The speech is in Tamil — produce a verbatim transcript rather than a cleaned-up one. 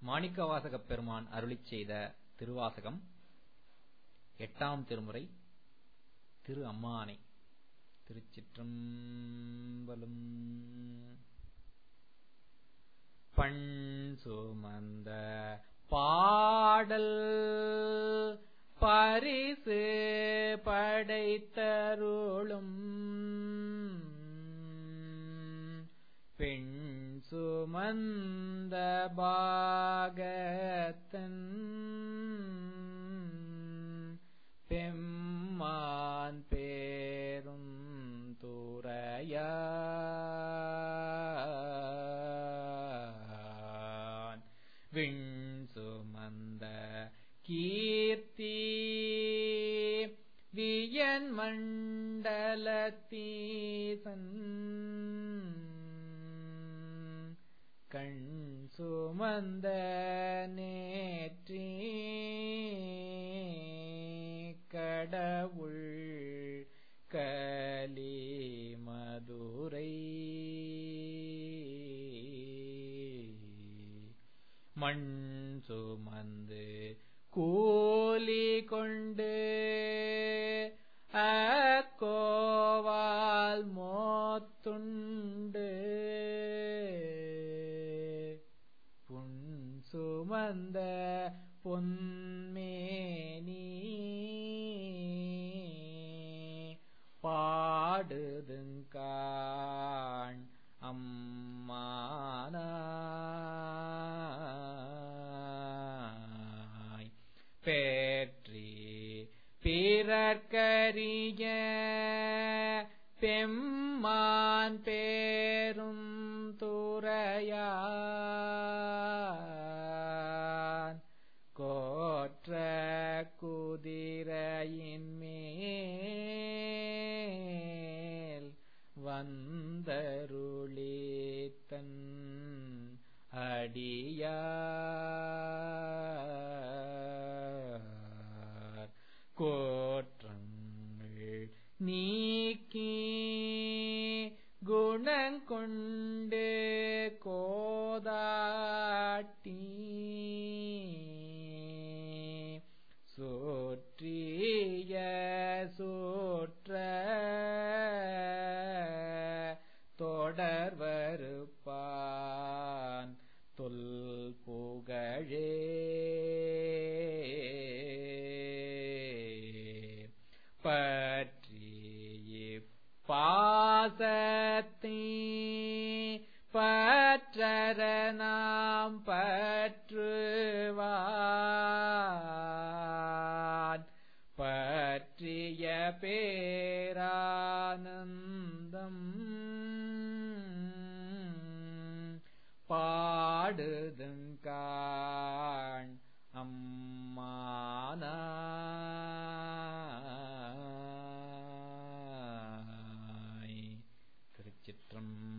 மாணிக்கவாசகப் பெருமான் அருளிச் செய்த திருவாசகம் எட்டாம் திருமுறை திரு அம்மானை. திருச்சிற்றம்பலம். பண் சுமந்த பாடல் பரிசு படைத்தருளும் பெண் சுமந்த பாகத்தன் பெம்மான் பேரும் துறையான் விண் சுமந்த கீர்த்தி வியன் மண்டலத்தீசன் கண் சுமந்த நேற்றி கடவுள் கலி மதுரை மண் சுமந்து கூலி கொண்டு அக்கோவால் மோத்துண்டு புன் சுமந்த பொன்மேனி பாடுதுங்காண் அம்மானாய் பேற்றி பிறர்க்கரிய பெம்மான் பேரும் துறையான் கோற்ற குதிரையின் மேல் வந்தருளித்தன் அடியார் கோற்றங்கள் நீக்கி குணங்கொண்டு கோதாட்டி சோற்றிய சோற்ற தொடர்வருப்பான் தொல் புகழே பற்றி பாசத்தை பற்றற நாம் பற்றுவான் பற்றிய பேரானந்தம் பாடுதுங்காண் அம்மானாய். திருச்சிற்றம்பலம்.